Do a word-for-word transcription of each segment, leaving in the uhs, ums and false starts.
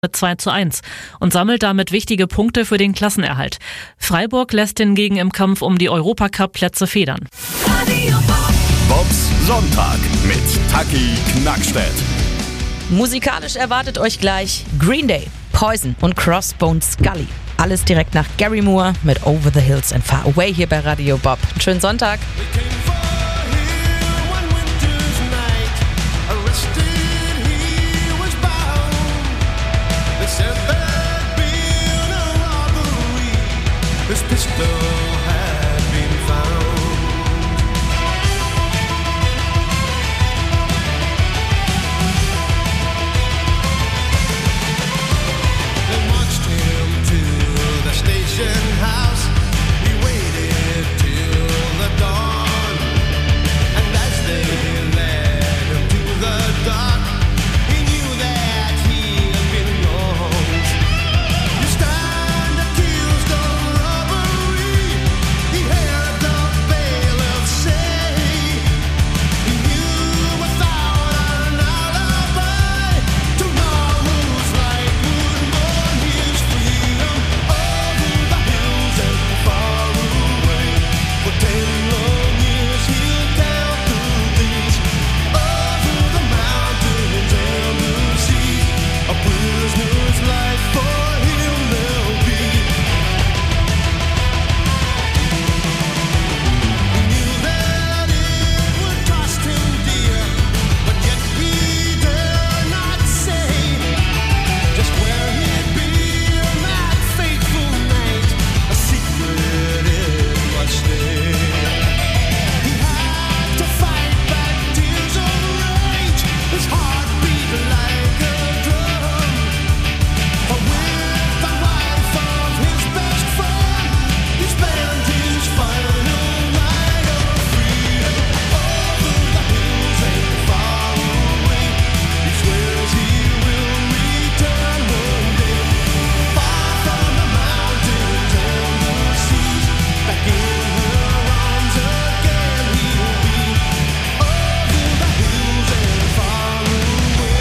mit zwei zu eins und sammelt damit wichtige Punkte für den Klassenerhalt. Freiburg lässt hingegen im Kampf um die Europacup-Plätze federn. Bobs Sonntag mit Taki Knackstedt. Musikalisch erwartet euch gleich Green Day, Poison und Crossbone Scully. Alles direkt nach Gary Moore mit Over the Hills and Far Away hier bei Radio Bob. Einen schönen Sonntag. This pistol had been found. They marched him to the station house. He waited till the dawn, and as they led him to the dark, he knew that he had been wronged. You stand accused of robbery. He heard the bailiff say he knew without an alibi tomorrow's light would mourn his freedom over the hills and far away. For ten long years he'll tell through these over the mountains and the seas. A prisoner's life for him there'll be. He knew that it would cost him dear, but yet he dare not say just where he'd be on that fateful night. A secret it must stay. He had to fight back tears of rage. His heart beat like a drum. For with the wife of his best friend, he spent his final night of freedom over the hills and far away. He swears he will return one day, far from the mountains and the seas. Back in her arms again he'll be, over the hills and far away.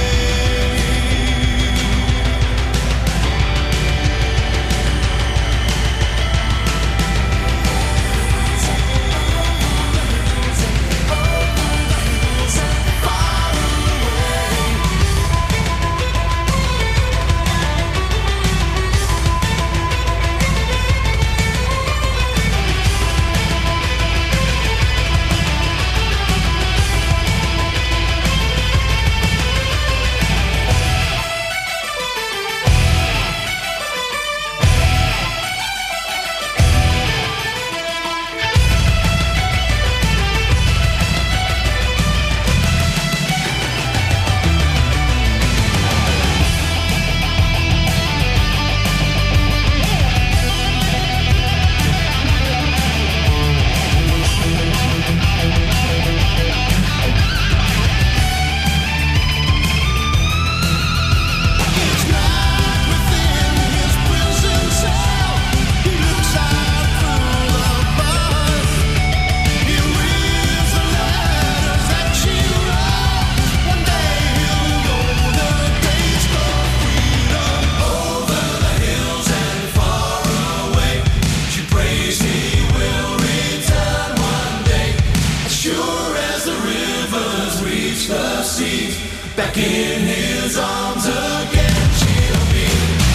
Each night within his prison cell, he looks out through the bars. He reads the letters that she wrote. One day he'll know the taste of freedom over the hills and far away. She prays he will return one day, as sure as the rivers reach the seas. Back in his arms again she'll be,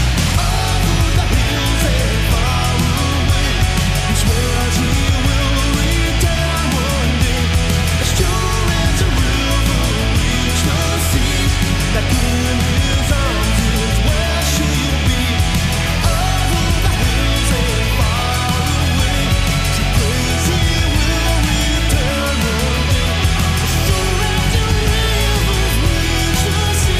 over the hills and far away. He swears he will return one day, as sure as the river reach the seas. Back in his arms is where she'll be, over the hills and far away. She prays he will return one day, as sure as the rivers reach the seas.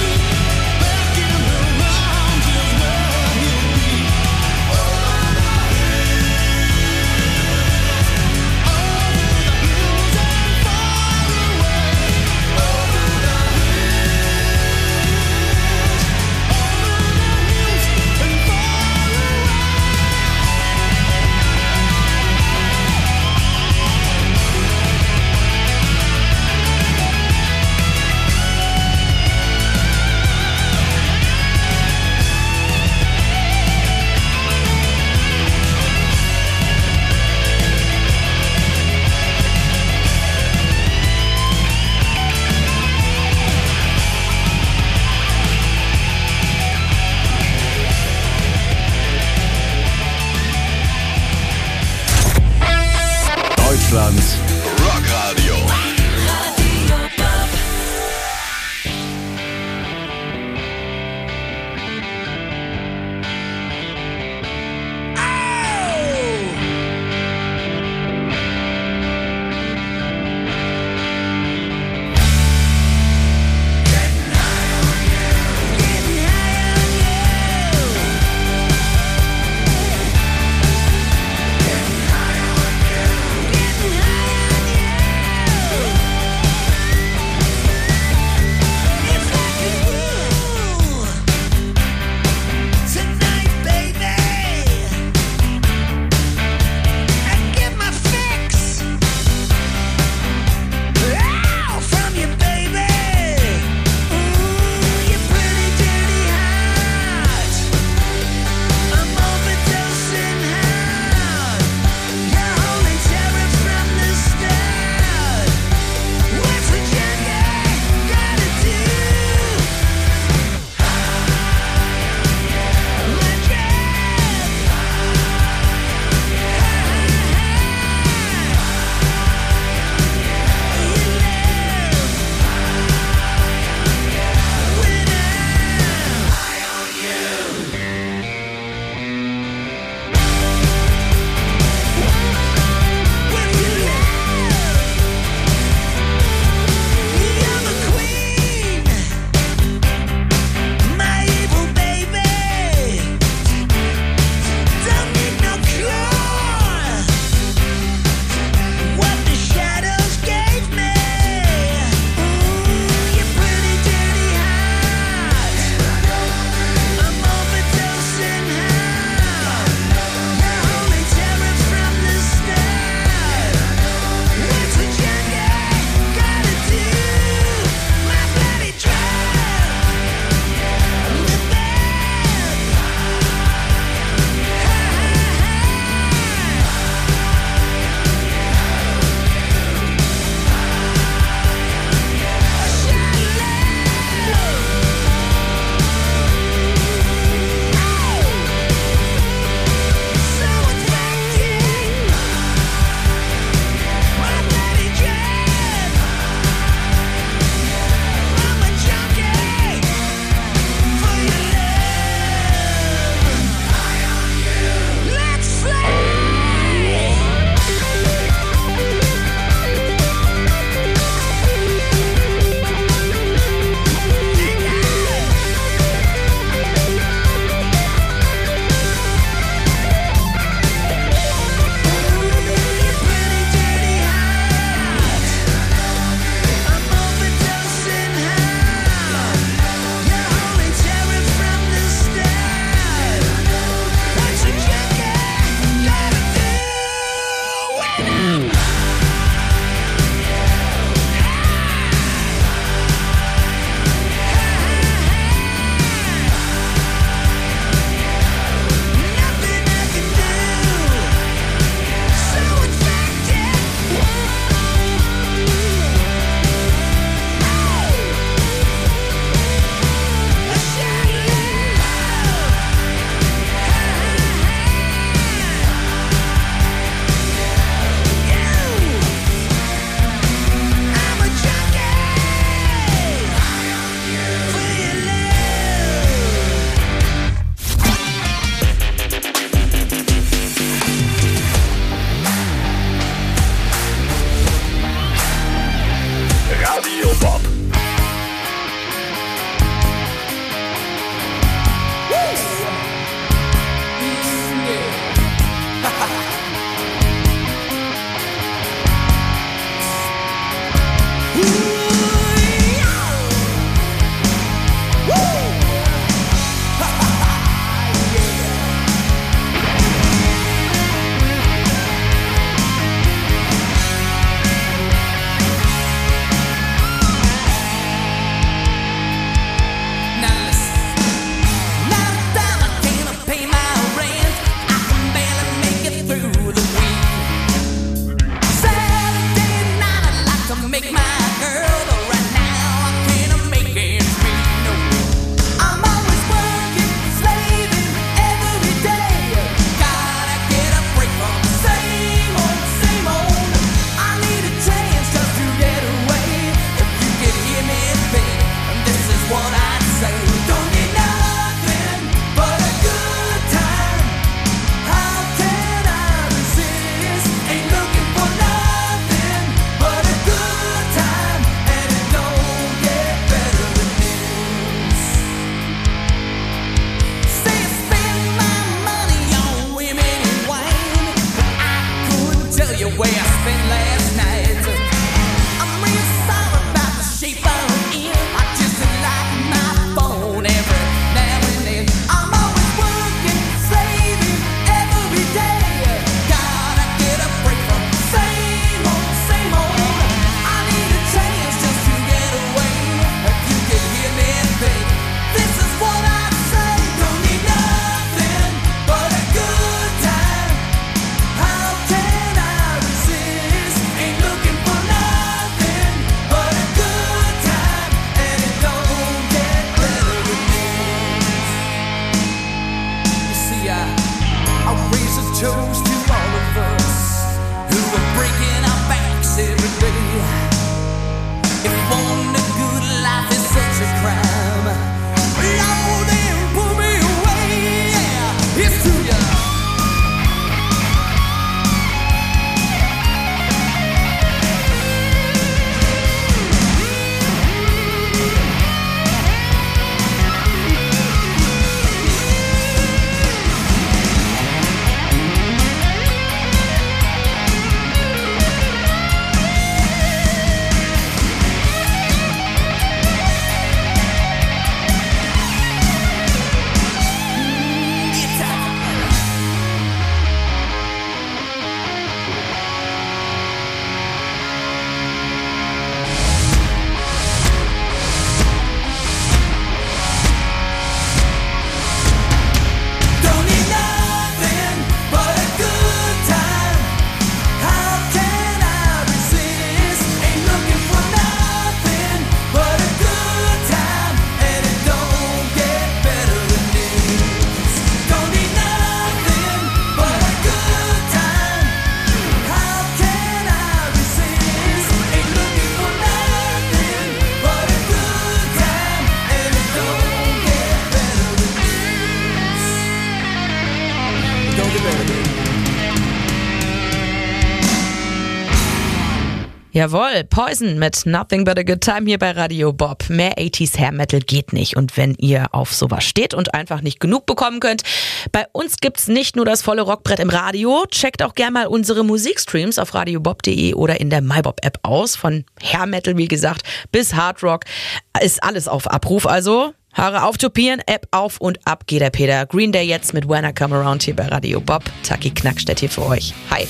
Jawohl, Poison mit Nothing But a Good Time hier bei Radio Bob. Mehr achtziger Hair Metal geht nicht. Und wenn ihr auf sowas steht und einfach nicht genug bekommen könnt, bei uns gibt's nicht nur das volle Rockbrett im Radio. Checkt auch gerne mal unsere Musikstreams auf radiobob punkt de oder in der MyBob-App aus. Von Hair Metal, wie gesagt, bis Hard Rock ist alles auf Abruf. Also Haare auftopieren, App auf und ab geht der Peter. Green Day jetzt mit When I Come Around hier bei Radio Bob. Taki Knackstedt hier für euch. Hi.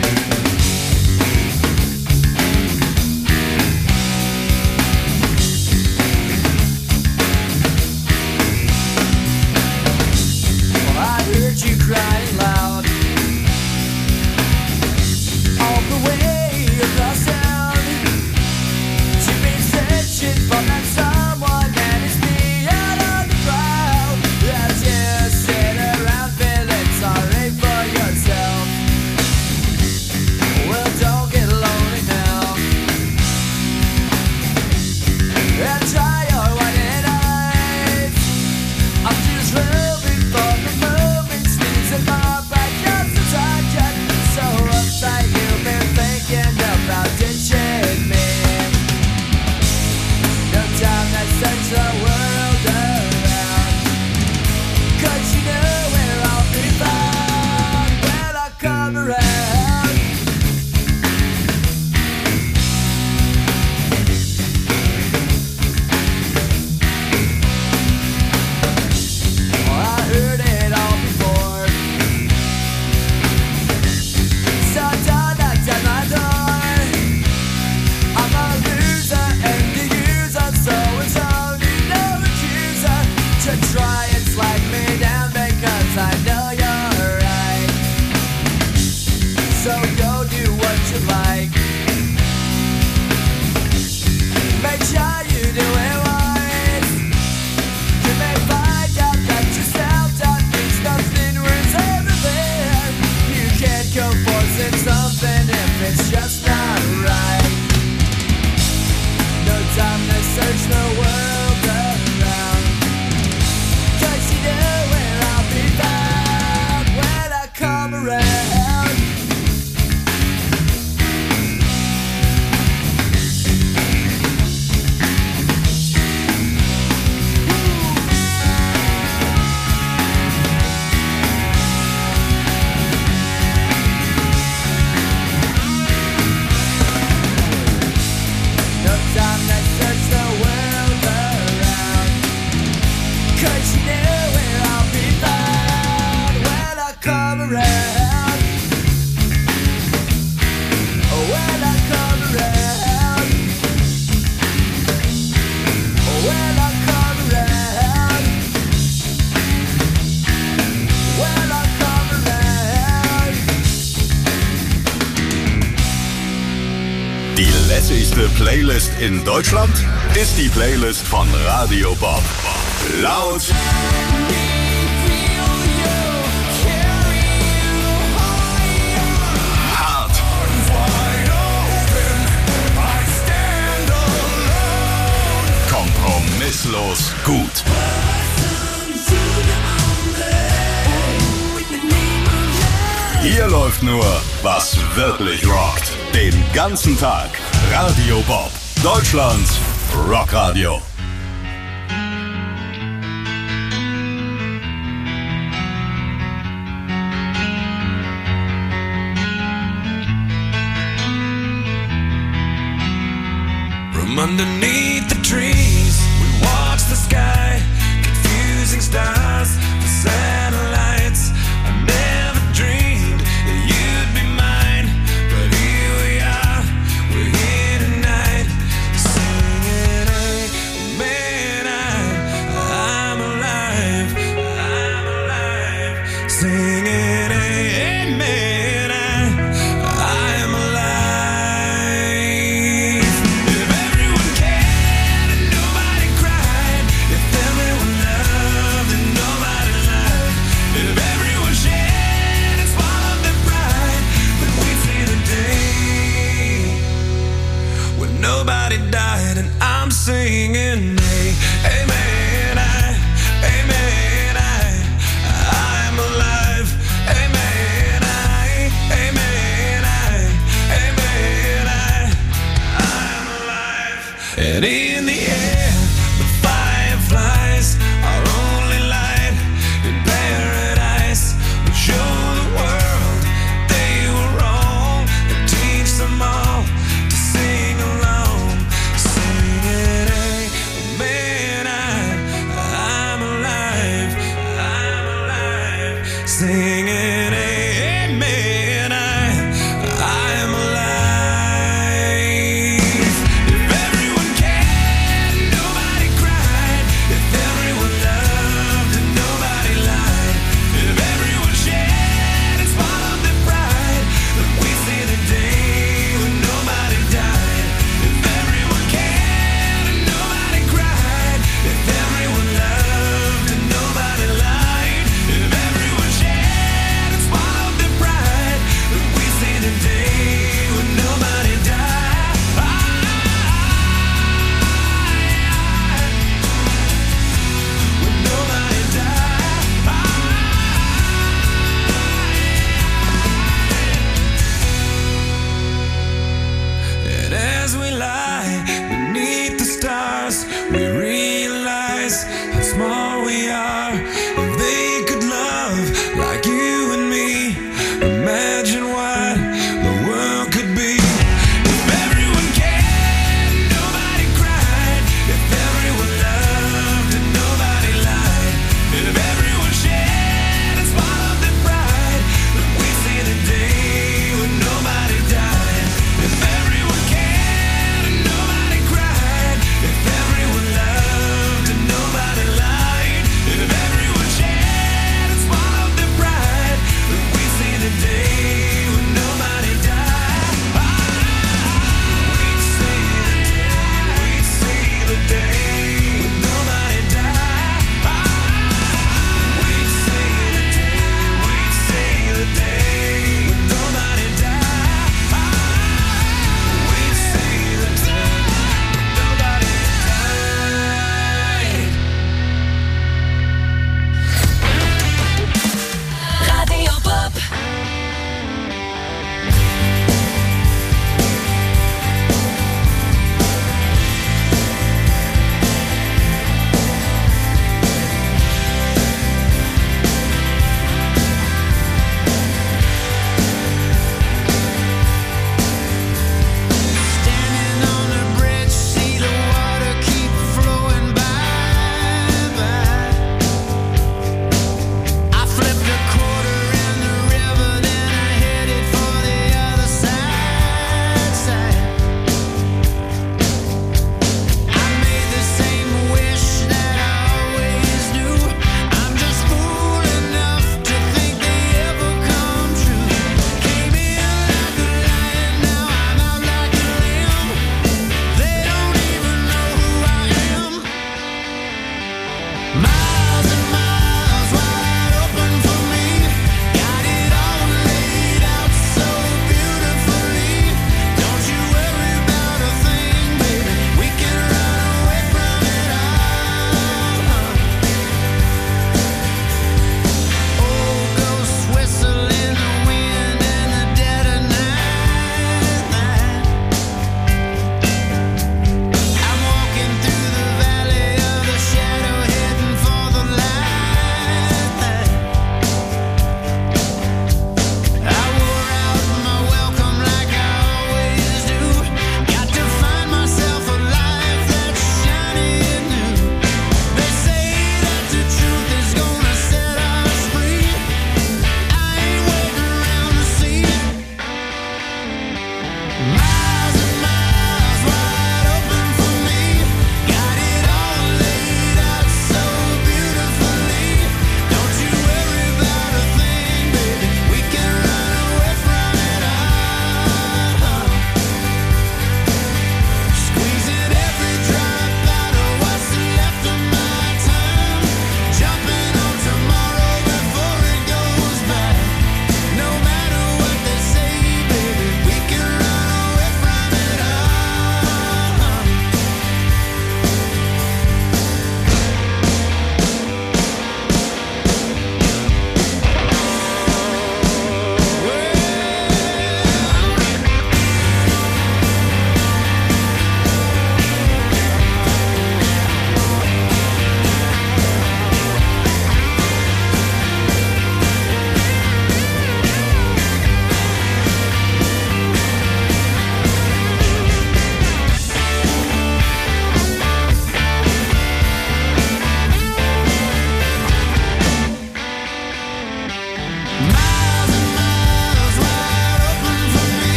You crying loud all the way across town. You've been searching for that someone that is beyond on the crowd. As you sit around feeling sorry for yourself. Well, don't get lonely now. And try your white eyes. I'm just hoping for the moment. In my backyard, since I got so uptight, you've been thinking about ditching me. No time to search the world around, 'cause you know where I'll be found when I come around. Oh, I heard it all before. Try and slide me down because I know you're right. So go do what you like. Make sure you do it right. You may find out that yourself that means nothing worth everything. You can't go forcing something if it's just not right. No time to search the world around, 'cause you know where I'll be found when I come around. No time to search the world around, 'cause you know where I'll be found when I come around. Oh, when I come around. Oh, when I come around. When I come around. Die lässigste Playlist in Deutschland ist die Playlist von Radio Bob. Laut, hart, kompromisslos gut. Hier läuft nur, was wirklich rockt. Den ganzen Tag. Radio Bob, Deutschlands Rockradio. From underneath the trees, we watch the sky, confusing stars, the satellites. I never dreamed that you'd be mine, but here we are, we're here tonight, singing, amen, I, I'm alive, I'm alive, singing, amen, I, I'm alive. If everyone cared and nobody cried, if everyone loved and nobody lied, if everyone shared and swallowed their pride, then we'd see the day when nobody died. And I'm singing, amen, I, amen, I, I'm alive, amen, I, singing amen. I, I am alive. If everyone cared and nobody cried, if everyone loved and nobody lied, if everyone shared and swallowed their pride, then we see the day when nobody died. If everyone cared and nobody cried, if everyone loved and nobody lied, if everyone shared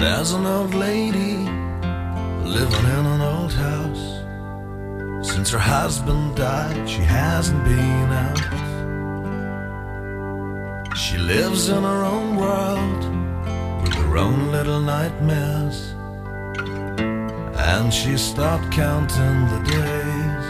There's an old lady living in an old house. Since her husband died, she hasn't been out. She lives in her own world with her own little nightmares, and she stopped counting the days.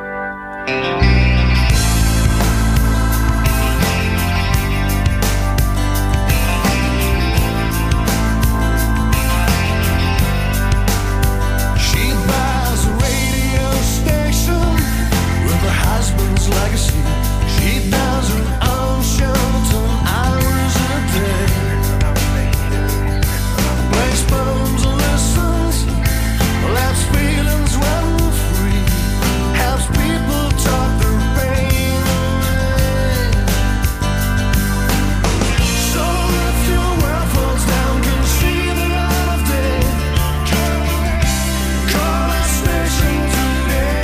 She buys a radio station with her husband's legacy. She does her own show ten hours a day. Plays poems and listens, lets feelings run free, helps people talk their pain away. So if your world falls down, can see the light of day. Call a station today.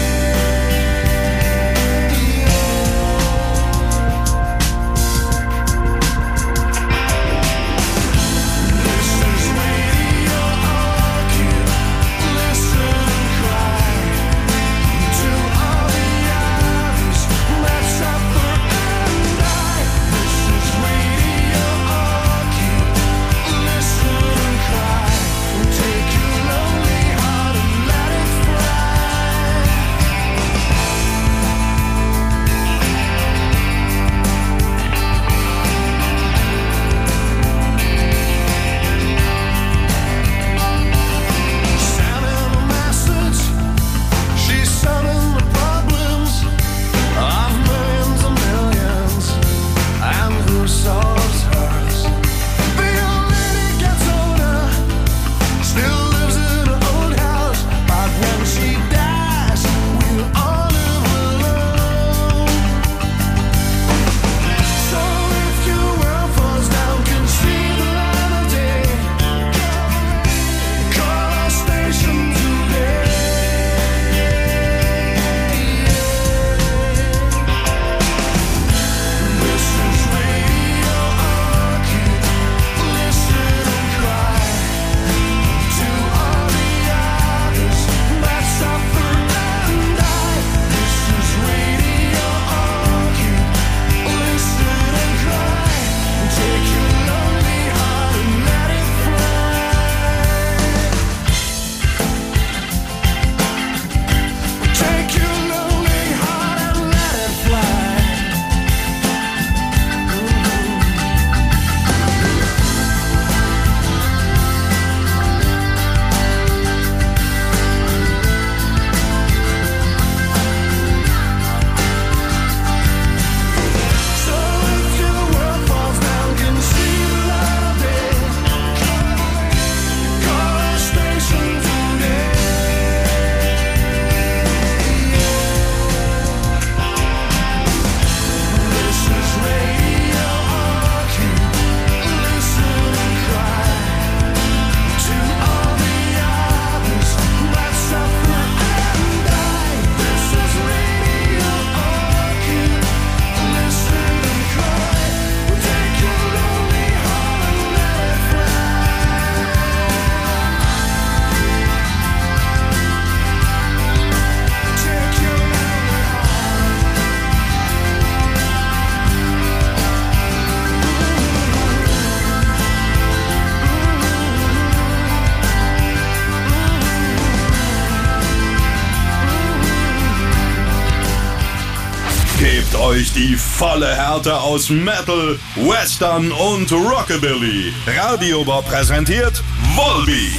This is Radio Arcade. Listen and cry to all the others that suffer and die. This is Radio Arcade. Listen and cry. Take your lonely heart and let it fly. Sending a message, she's solving the problems of millions and millions, and who solves hers? The old lady gets older, still lives in her old house, but when she dies, we'll all live alone. So if your world falls down, can see the light of day. Call our station today. This is Radio Arcade. Listen and cry to all the others that suffer and die. This is Radio Arcade. Listen and cry. Take your lonely heart and let it fly. Take your lonely heart and let it fly. So if your world falls down, can see the light of day. Call our station today. This is Radio Arcade. Listen and cry to all the others that suffer and die. This is Radio Arcade. Listen and cry. Take your lonely heart and let it fly. Take your lonely Gebt euch die volle Härte aus Metal, Western und Rockabilly. Radio Bob präsentiert Volbeat.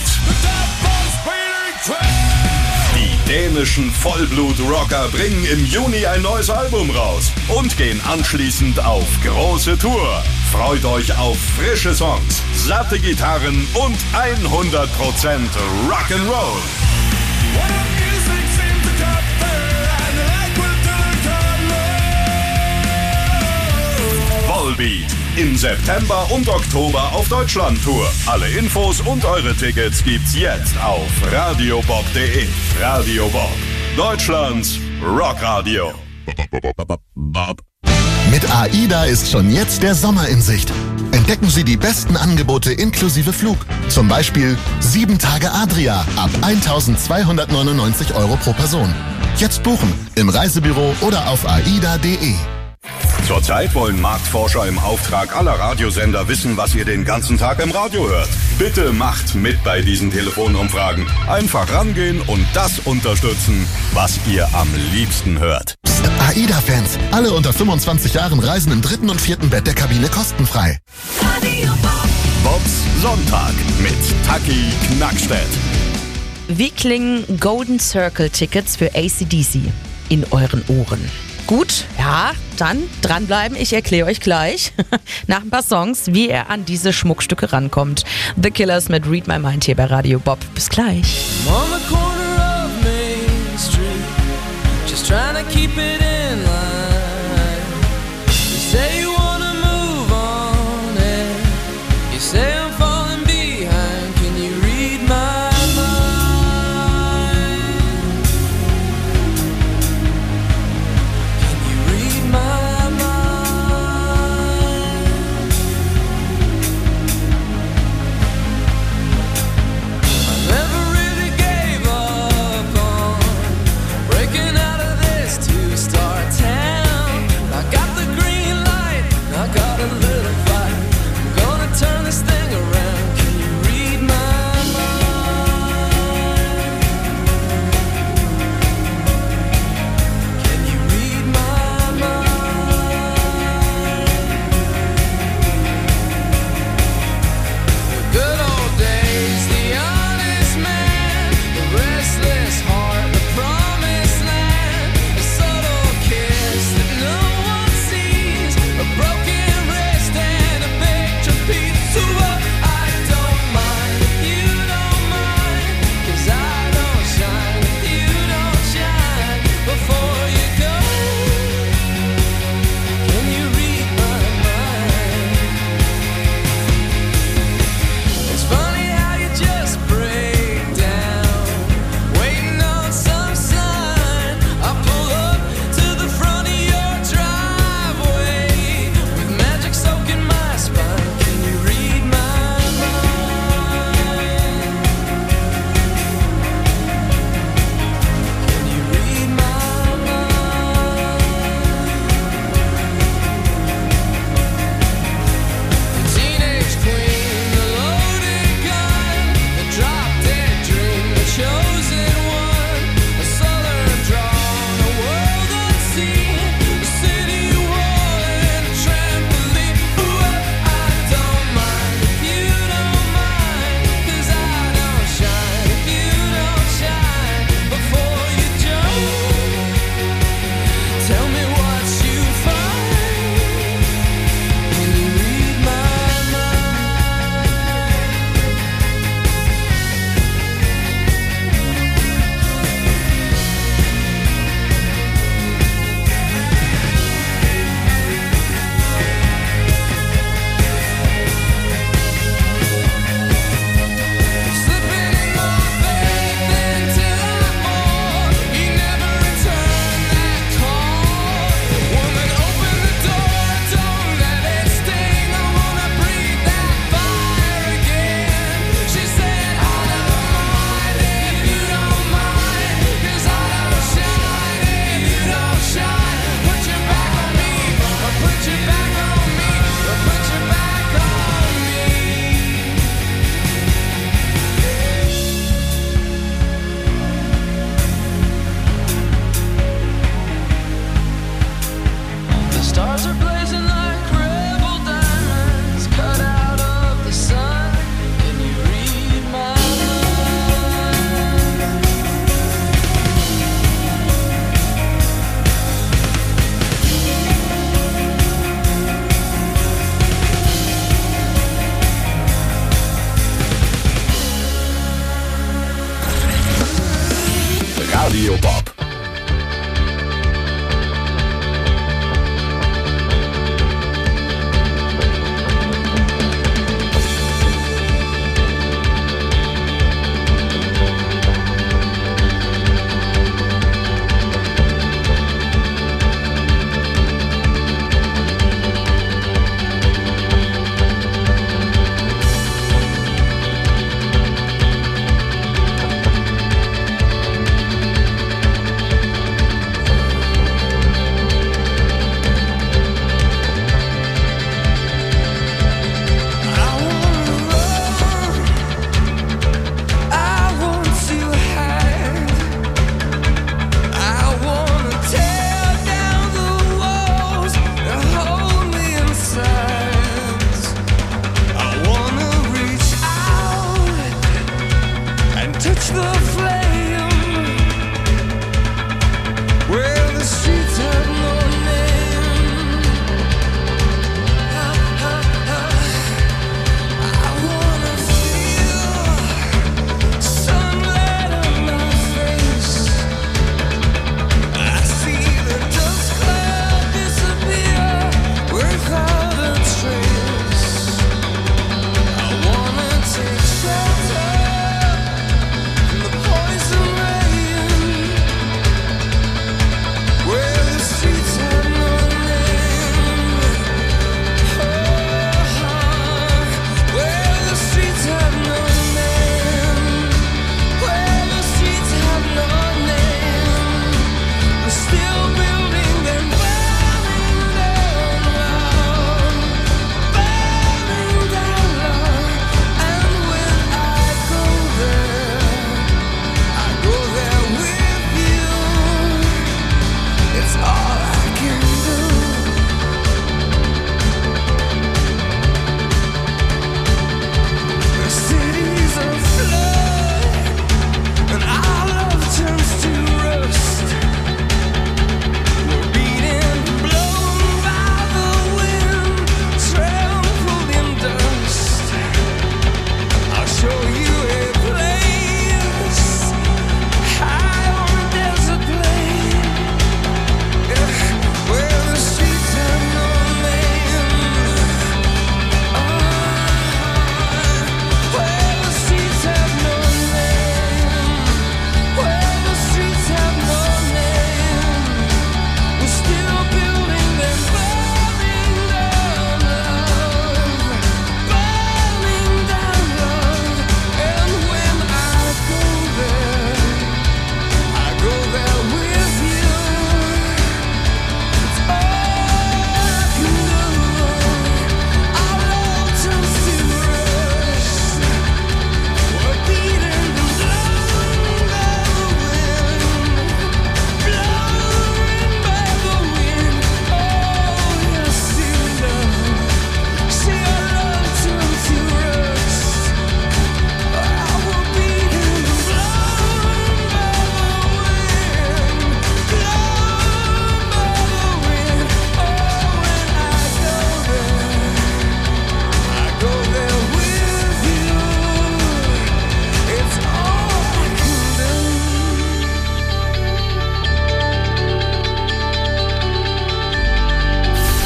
Die dänischen Vollblut-Rocker bringen im Juni ein neues Album raus und gehen anschließend auf große Tour. Freut euch auf frische Songs, satte Gitarren und hundert Prozent Rock'n'Roll. Volbeat. Im September und Oktober auf Deutschland-Tour. Alle Infos und eure Tickets gibt's jetzt auf radiobob punkt de. Radio Bob. Deutschlands Rockradio. Mit AIDA ist schon jetzt der Sommer in Sicht. Entdecken Sie die besten Angebote inklusive Flug. Zum Beispiel sieben Tage Adria ab eintausendzweihundertneunundneunzig Euro pro Person. Jetzt buchen im Reisebüro oder auf aida punkt de. Zurzeit wollen Marktforscher im Auftrag aller Radiosender wissen, was ihr den ganzen Tag im Radio hört. Bitte macht mit bei diesen Telefonumfragen. Einfach rangehen und das unterstützen, was ihr am liebsten hört. Psst, AIDA-Fans, alle unter fünfundzwanzig Jahren reisen im dritten und vierten Bett der Kabine kostenfrei. Bobs Sonntag mit Taki Knackstedt. Wie klingen Golden Circle Tickets für A C D C in euren Ohren? Gut, ja, dann dranbleiben. Ich erkläre euch gleich nach ein paar Songs, wie ihr an diese Schmuckstücke rankommt. The Killers mit Read My Mind hier bei Radio Bob. Bis gleich. I'm on the corner of Main Street, just trying to keep it in line. You say you wanna move on, and you say I'm falling behind. Can you read my mind? Can you read my mind? I never really gave up on breaking out of this two-star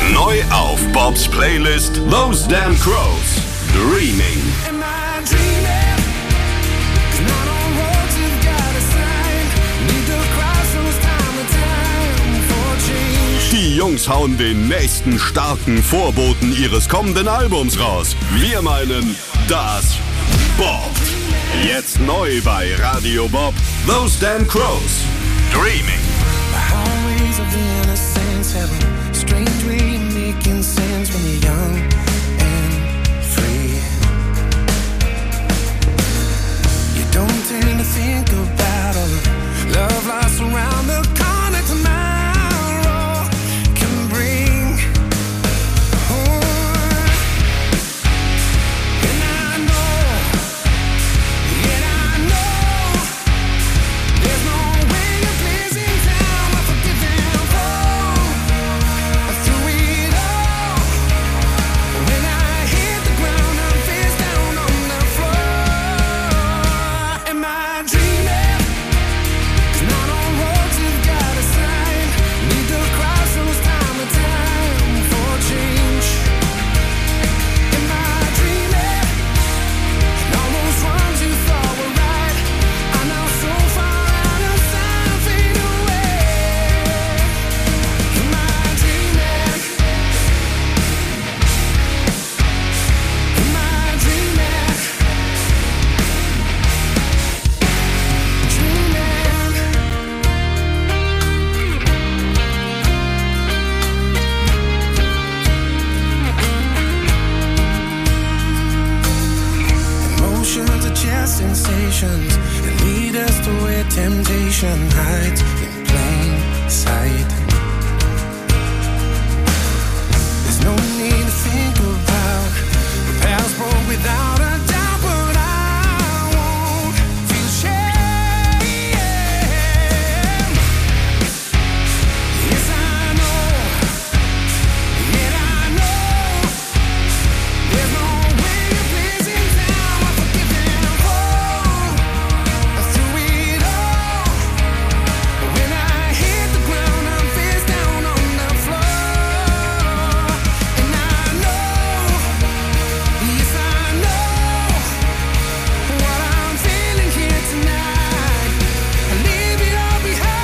Neu auf Bobs Playlist Those Damn Crows. Dreaming. Am I dreaming? 'Cause not all roads have got a sign. Need to cross those time and time for change. Die Jungs hauen den nächsten starken Vorboten ihres kommenden Albums raus. Wir meinen das Bob. Jetzt neu bei Radio Bob. Those Damn Crows. Dreaming. The highways of innocence have a strange way of making sense when you're young and free. You don't tend to think about all the love lost around the corner tomorrow can bring. Oh, and I know, and I know, there's no way a pleasing time I forgive and fall through it all. When I hit the ground, I'm face down on the floor. Am I dreaming? 'Cause not all roads have got a sign. Need to cross those time and time for change. Am I dreaming? And all those wrongs you thought were right are now so far out of sight, fade away. Am I dreaming? Am I dreaming? Emotions are just sensations that lead us to where temptation hides in plain sight. There's no need to think about the past broke without a doubt, but I won't feel shame. Yes, I know, yet I know there's no way a pleasing time I forgive and fall through it all. When I hit the ground, I'm face down on the floor. And I know, yes I know, what I'm feeling here tonight. I leave it all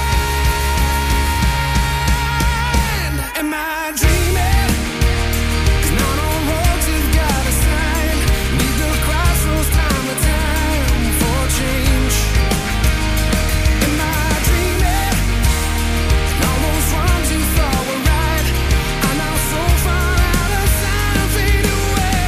behind. Am I dreaming? 'Cause not all roads have got a sign. Need to cross those time and time for change. Am I dreaming? And all those wrongs you thought were right are now so far out of sight, fade away.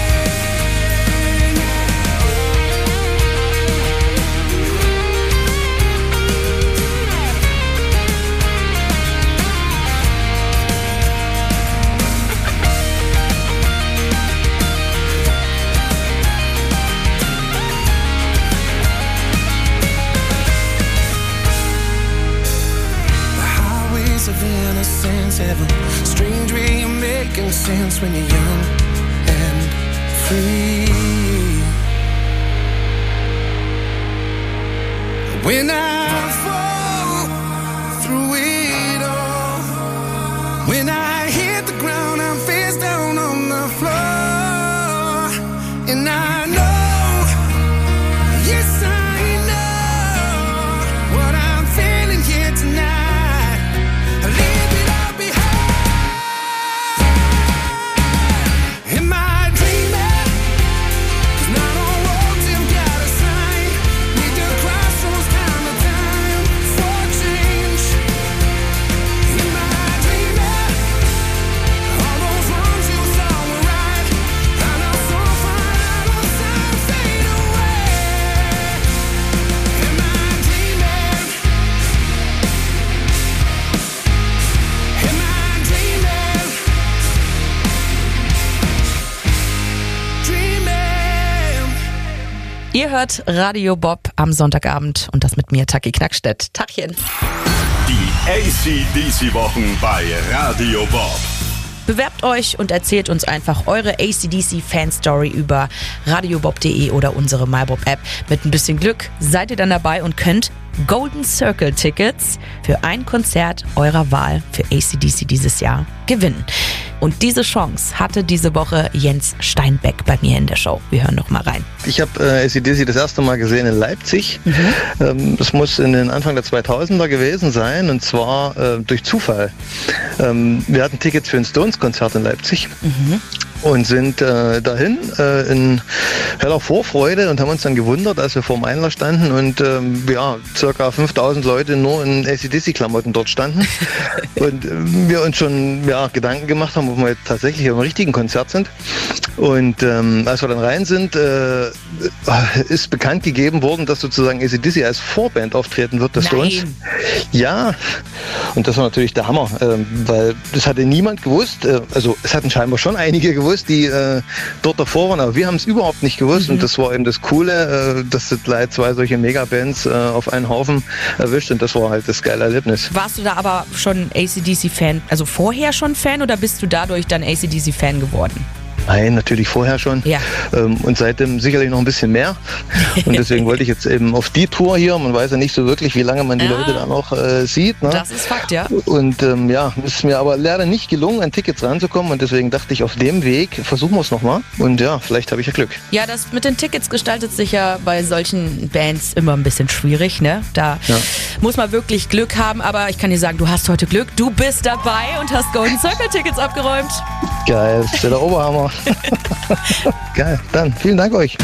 The highways of innocence have a strange way of making sense when you're young and free. When I fall through it all, when I hit the ground, I'm face down on the floor. And I know, yes I know, what I'm feeling here tonight. I leave it all behind. Am I dreaming? 'Cause not all roads have got a sign. Need to cross those time and time for change. Am I dreaming? All those wrongs you thought were right are now so far out of sight, fade away. Am I dreaming? Am I dreaming? Dreaming. Ihr hört Radio Bob am Sonntagabend und das mit mir, Taki Knackstedt. Tachchen. Die A C D C-Wochen bei Radio Bob. Bewerbt euch und erzählt uns einfach eure A C D C-Fan-Story über radiobob punkt de oder unsere MyBob-App. Mit ein bisschen Glück seid ihr dann dabei und könnt Golden Circle Tickets für ein Konzert eurer Wahl für A C D C dieses Jahr gewinnen. Und diese Chance hatte diese Woche Jens Steinbeck bei mir in der Show. Wir hören noch mal rein. Ich habe äh, A C D C das erste Mal gesehen in Leipzig. Mhm. Ähm, das muss in den Anfang der zweitausender gewesen sein, und zwar äh, durch Zufall. Ähm, wir hatten Tickets für ein Stones-Konzert in Leipzig. Mhm. Und sind äh, dahin äh, in heller Vorfreude und haben uns dann gewundert, als wir vor dem Einlass standen und ähm, ja, circa fünftausend Leute nur in A C D C-Klamotten dort standen. Und äh, wir uns schon ja, Gedanken gemacht haben, ob wir jetzt tatsächlich im richtigen Konzert sind. Und ähm, als wir dann rein sind, äh, ist bekannt gegeben worden, dass sozusagen A C D C als Vorband auftreten wird, das Stones. Ja, und das war natürlich der Hammer, äh, weil das hatte niemand gewusst. Äh, also es hatten scheinbar schon einige gewusst, die äh, dort davor waren, aber wir haben es überhaupt nicht gewusst. Mhm. Und das war eben das Coole, äh, dass das gleich zwei solche Megabands äh, auf einen Haufen erwischt, und das war halt das geile Erlebnis. Warst du da aber schon A C D C-Fan, also vorher schon Fan, oder bist du dadurch dann A C D C-Fan geworden? Nein, natürlich vorher schon. Ja. Ähm, und seitdem sicherlich noch ein bisschen mehr. Und deswegen wollte ich jetzt eben auf die Tour hier. Man weiß ja nicht so wirklich, wie lange man die ja. Leute da noch äh, sieht. Ne? Das ist Fakt, ja. Und ähm, ja, ist mir aber leider nicht gelungen, an Tickets ranzukommen. Und deswegen dachte ich, auf dem Weg versuchen wir es nochmal. Und ja, vielleicht habe ich ja Glück. Ja, das mit den Tickets gestaltet sich ja bei solchen Bands immer ein bisschen schwierig. Ne? Da ja. muss man wirklich Glück haben. Aber ich kann dir sagen, du hast heute Glück. Du bist dabei und hast Golden Circle Tickets abgeräumt. Geil, das ist ja der Oberhammer. Geil, dann vielen Dank euch.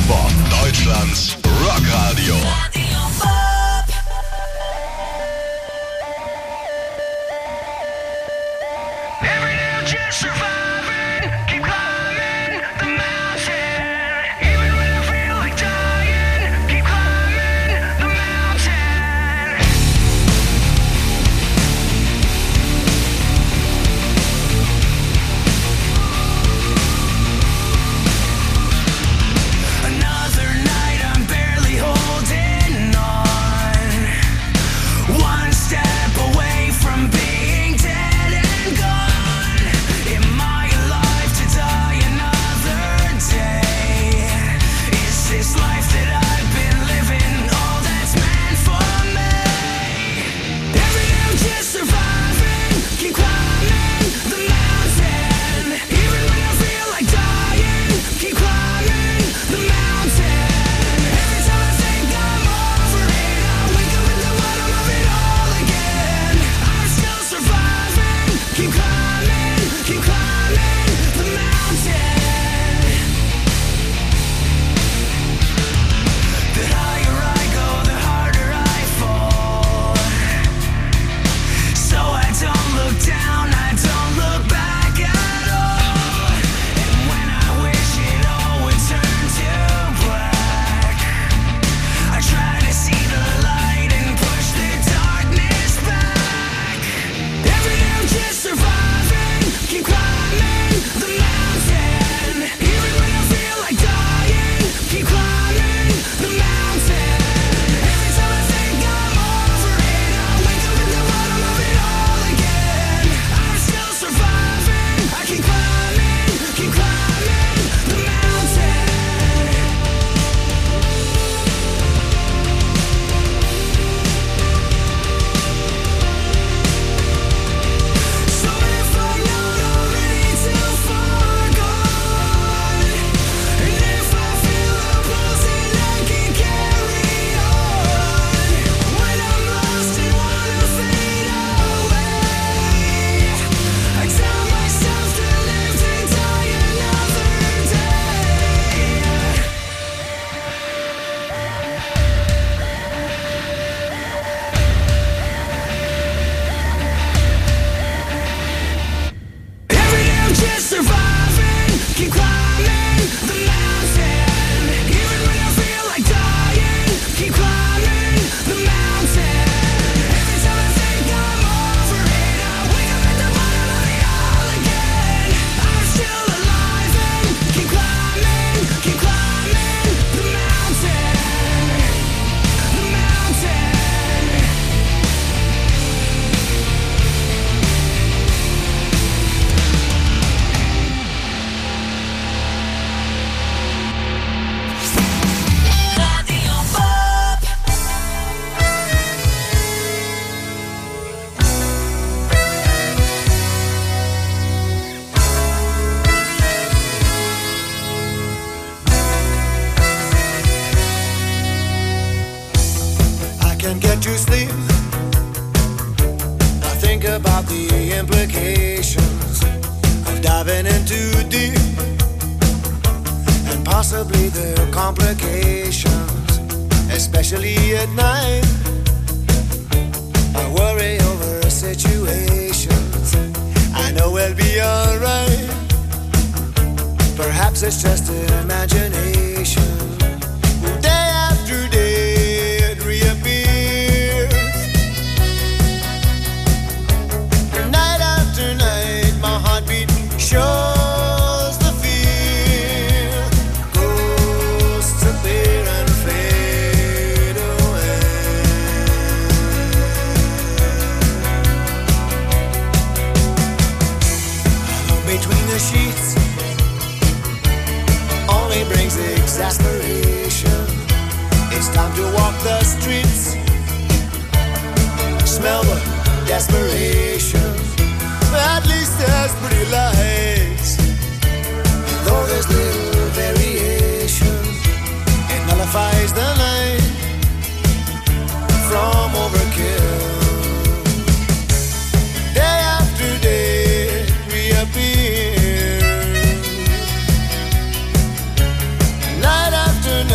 Bob, Deutschlands Rockradio. Another night I'm barely holding on. One step away from being dead and gone. Am I alive to die another day? Is this life that I've been living all that's meant for me? Every day I'm just surviving, keep climbing the mountain. Even when I feel like dying, keep climbing the mountain. Every time I think I'm over it, I wake up at the bottom of it all again. I'm still surviving, keep climbing, keep climbing the mountain. The higher I go, the harder I fall. So I don't look down, I don't look back at all. And when I wish it all would turn to black, I try to see the light and push the darkness back. Every day I'm just surviving, keep climbing the mountain. Even when I feel like dying, keep climbing the mountain. Every time I think I'm over it, I wake up at the bottom of it all again. I'm still surviving, I keep climbing, keep climbing the mountain. So if I'm not already too far gone, and if I feel the pulse and I can carry on, when I'm lost and wanna fade away, I tell myself to live to die another day. Every day I'm just surviving, keep climbing the mountain. Even when I feel like dying, keep climbing the mountain. Every time I think I'm over it, I wake up at the bottom of it all again. I'm still alive and keep climbing, keep climbing the mountain. The mountain. I can't get to sleep. I think about the implications of diving in too deep, and possibly the complications, especially at night. I worry over situations I know we'll be alright. Perhaps it's just imagination. Day after day it reappears. Night after night my heartbeat shows the fear. Ghosts appear and fade away. Alone between the sheets only brings exasperation. It's time to walk the streets, smell the desperation. At least there's pretty lights, and though there's little variation, it nullifies the night from overkill. Day after day it reappears. Night after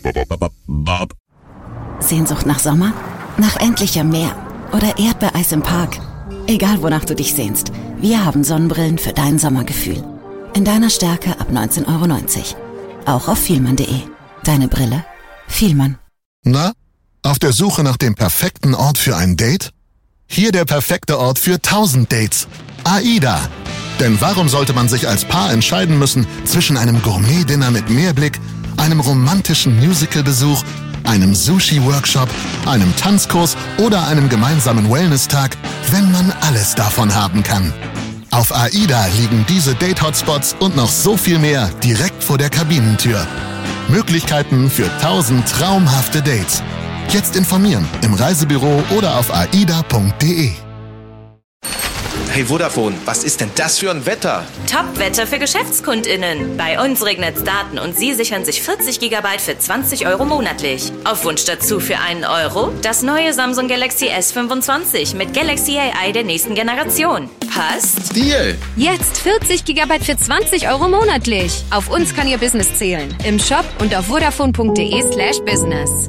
Bob. Sehnsucht nach Sommer? Nach endlichem Meer? Oder Erdbeereis im Park? Egal wonach du dich sehnst, wir haben Sonnenbrillen für dein Sommergefühl. In deiner Stärke ab neunzehn Euro neunzig. Auch auf vielmann punkt de. Deine Brille? Vielmann. Na, auf der Suche nach dem perfekten Ort für ein Date? Hier der perfekte Ort für tausend Dates. AIDA. Denn warum sollte man sich als Paar entscheiden müssen zwischen einem Gourmet-Dinner mit Meerblick, einem romantischen Musical-Besuch, einem Sushi-Workshop, einem Tanzkurs oder einem gemeinsamen Wellness-Tag, wenn man alles davon haben kann? Auf AIDA liegen diese Date-Hotspots und noch so viel mehr direkt vor der Kabinentür. Möglichkeiten für tausend traumhafte Dates. Jetzt informieren im Reisebüro oder auf aida punkt de. Hey Vodafone, was ist denn das für ein Wetter? Top-Wetter für GeschäftskundInnen. Bei uns regnet's Daten und Sie sichern sich vierzig Gigabyte für zwanzig Euro monatlich. Auf Wunsch dazu für einen Euro das neue Samsung Galaxy S fünfundzwanzig mit Galaxy A I der nächsten Generation. Passt? Deal! Jetzt vierzig Gigabyte für zwanzig Euro monatlich. Auf uns kann Ihr Business zählen. Im Shop und auf vodafone punkt de slash business.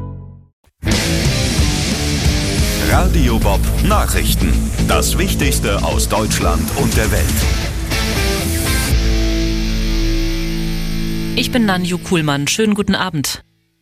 Radio Bob Nachrichten. Das Wichtigste aus Deutschland und der Welt. Ich bin Nanju Kuhlmann. Schönen guten Abend.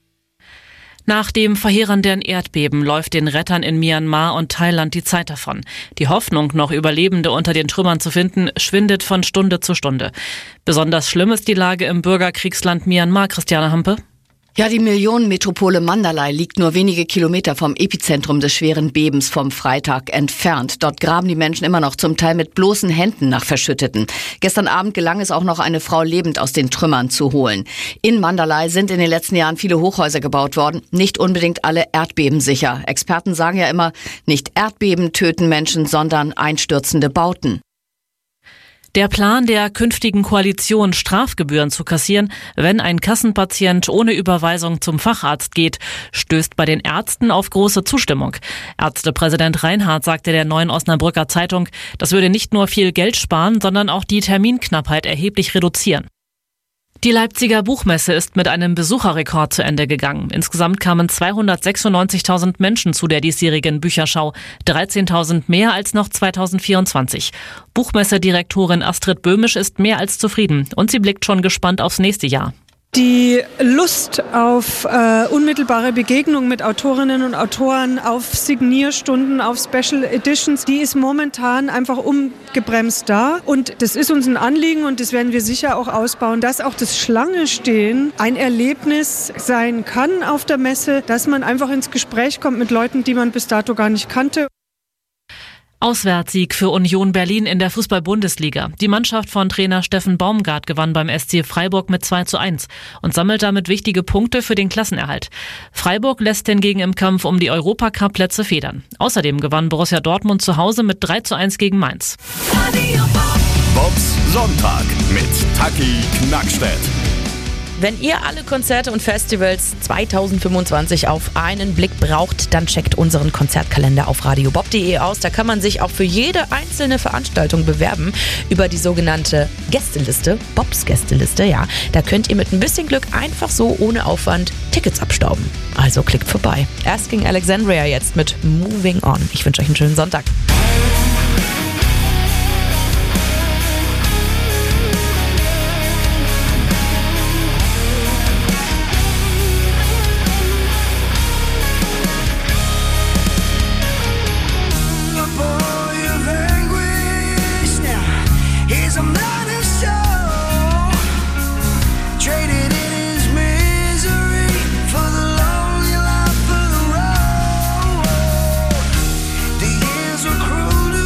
Nach dem verheerenden Erdbeben läuft den Rettern in Myanmar und Thailand die Zeit davon. Die Hoffnung, noch Überlebende unter den Trümmern zu finden, schwindet von Stunde zu Stunde. Besonders schlimm ist die Lage im Bürgerkriegsland Myanmar, Christiane Hampe. Ja, die Millionenmetropole Mandalay liegt nur wenige Kilometer vom Epizentrum des schweren Bebens vom Freitag entfernt. Dort graben die Menschen immer noch zum Teil mit bloßen Händen nach Verschütteten. Gestern Abend gelang es auch noch, eine Frau lebend aus den Trümmern zu holen. In Mandalay sind in den letzten Jahren viele Hochhäuser gebaut worden, nicht unbedingt alle erdbebensicher. Experten sagen ja immer, nicht Erdbeben töten Menschen, sondern einstürzende Bauten. Der Plan der künftigen Koalition, Strafgebühren zu kassieren, wenn ein Kassenpatient ohne Überweisung zum Facharzt geht, stößt bei den Ärzten auf große Zustimmung. Ärztepräsident Reinhardt sagte der Neuen Osnabrücker Zeitung, das würde nicht nur viel Geld sparen, sondern auch die Terminknappheit erheblich reduzieren. Die Leipziger Buchmesse ist mit einem Besucherrekord zu Ende gegangen. Insgesamt kamen zweihundertsechsundneunzigtausend Menschen zu der diesjährigen Bücherschau, dreizehntausend mehr als noch zweitausendvierundzwanzig. Buchmessedirektorin Astrid Böhmisch ist mehr als zufrieden und sie blickt schon gespannt aufs nächste Jahr. Die Lust auf äh, unmittelbare Begegnung mit Autorinnen und Autoren, auf Signierstunden, auf Special Editions, die ist momentan einfach ungebremst da. Und das ist uns ein Anliegen und das werden wir sicher auch ausbauen, dass auch das Schlangenstehen ein Erlebnis sein kann auf der Messe, dass man einfach ins Gespräch kommt mit Leuten, die man bis dato gar nicht kannte. Auswärtssieg für Union Berlin in der Fußball-Bundesliga. Die Mannschaft von Trainer Steffen Baumgart gewann beim S C Freiburg mit zwei zu eins und sammelt damit wichtige Punkte für den Klassenerhalt. Freiburg lässt hingegen im Kampf um die Europacup-Plätze federn. Außerdem gewann Borussia Dortmund zu Hause mit drei zu eins gegen Mainz. Bobs Sonntag mit Taki Knackstedt. Wenn ihr alle Konzerte und Festivals zweitausendfünfundzwanzig auf einen Blick braucht, dann checkt unseren Konzertkalender auf radio bob punkt de aus. Da kann man sich auch für jede einzelne Veranstaltung bewerben über die sogenannte Gästeliste, Bobs Gästeliste, ja. Da könnt ihr mit ein bisschen Glück einfach so ohne Aufwand Tickets abstauben. Also klickt vorbei. Erst ging Alexandria jetzt mit Moving On. Ich wünsche euch einen schönen Sonntag. Cruel to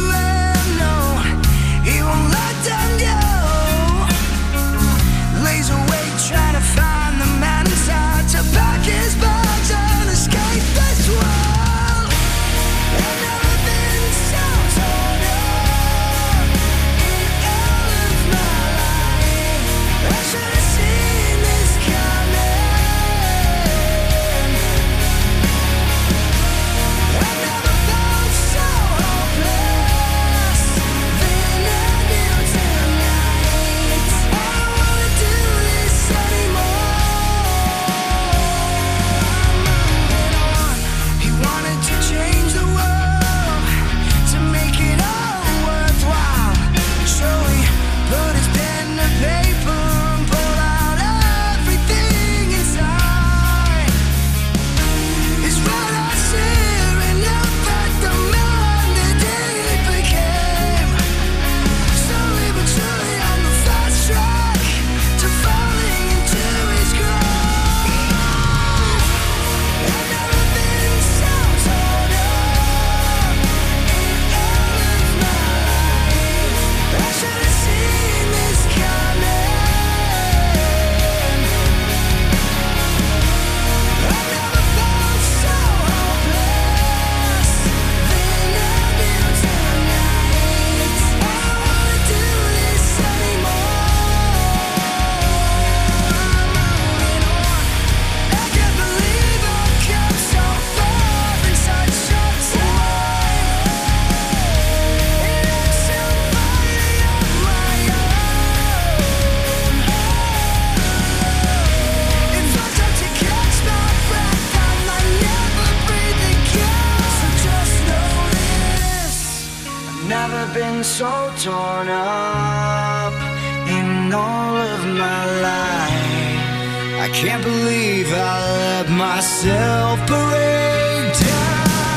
so torn up in all of my life. I can't believe I let myself break down.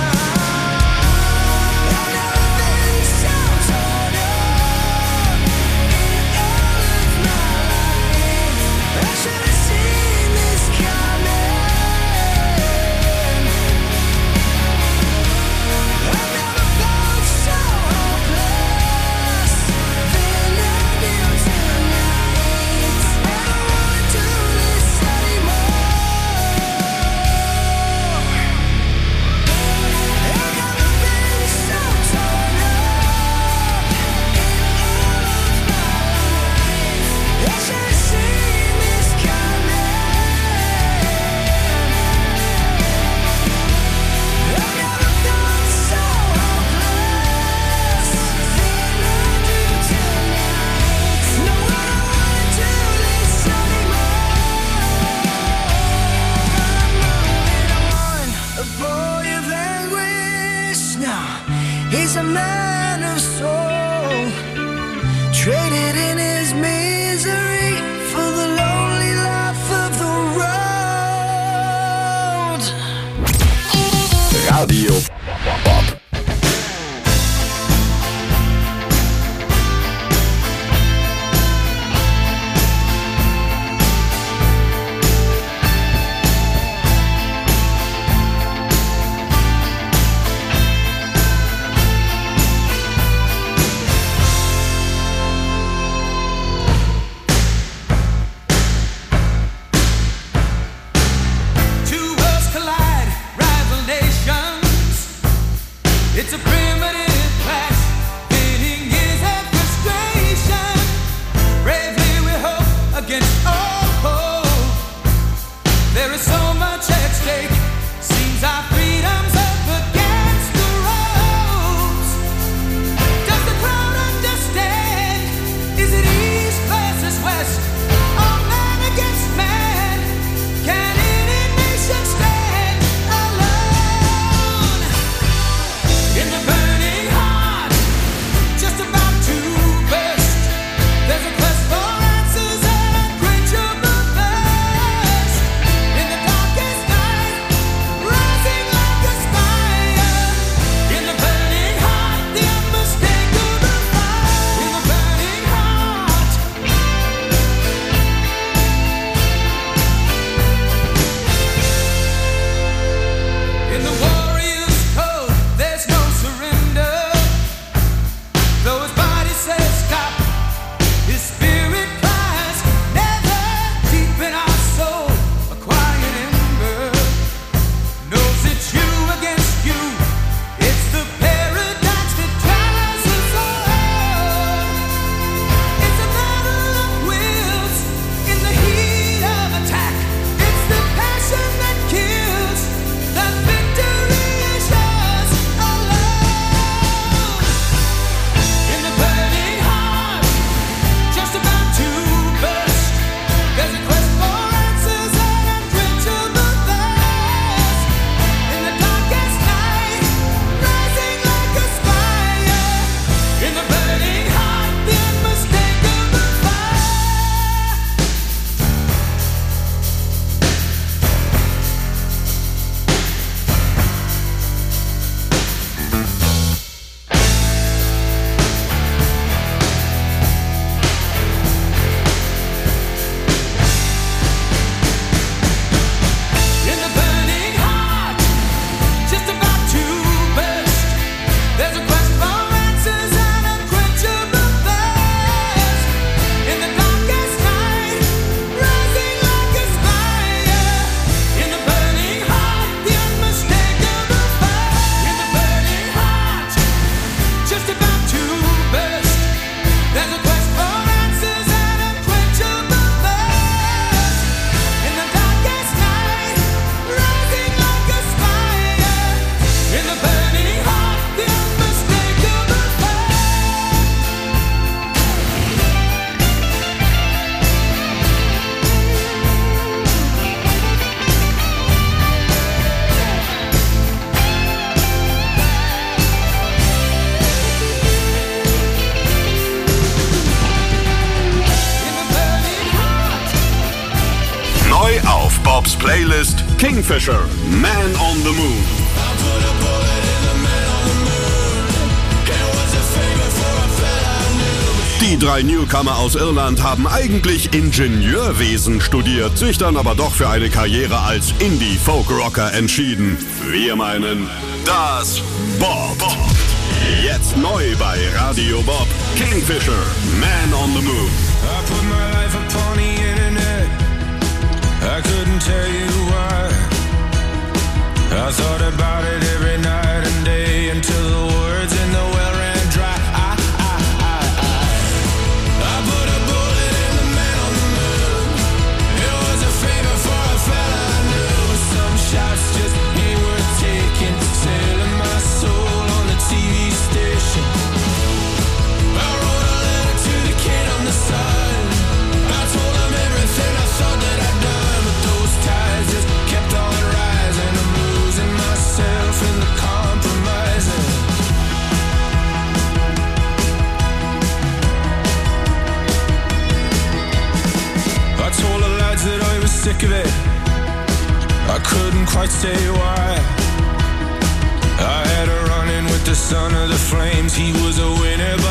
I've never been so torn up in all of my life. I should have seen this coming. I've never felt so hopeless than I do tonight. I don't wanna do this anymore. I've never been so torn up in all of my life. I should have seen this coming. I've never felt so hopeless than I do tonight. No, I don't wanna do this anymore. I'm moving on, a boy of anguish now. He's a man of soul, traded in his misery for the lonely life of the road. Radio Bob. Two worlds collide, rival nations. It's a primitive clash, pitting years of frustration. Bravely we hope against all hope. There is so much at stake. Seems our freedom's up against the ropes. Does the crowd understand? Is it east versus west? Or man against man? Can any nation stand alone? In the burning heart, just about to burst, there's a quest for answers and unquenchable thirst. In the darkest night, rising Playlist Kingfisher, Man on the Moon. Die drei Newcomer aus Irland haben eigentlich Ingenieurwesen studiert, sich dann aber doch für eine Karriere als Indie-Folk-Rocker entschieden. Wir meinen das Bob. Jetzt neu bei Radio Bob, Kingfisher, Man on the Moon. I put my life upon the internet. I couldn't tell you why. I thought about it every night and day until the words in the well ran dry. I, I, I, I. I put a bullet in the man on the moon. It was a favor for a fella I knew. Some shots just ain't worth taking. Selling my soul on the T V station. I wrote a letter to the kid on the side. I told him everything I thought that I'd done, but those ties just kept on rising. I'm losing myself in the compromising. I told the lads that I was sick of it. I couldn't quite say why. I had a run-in with the son of the flames. He was a winner,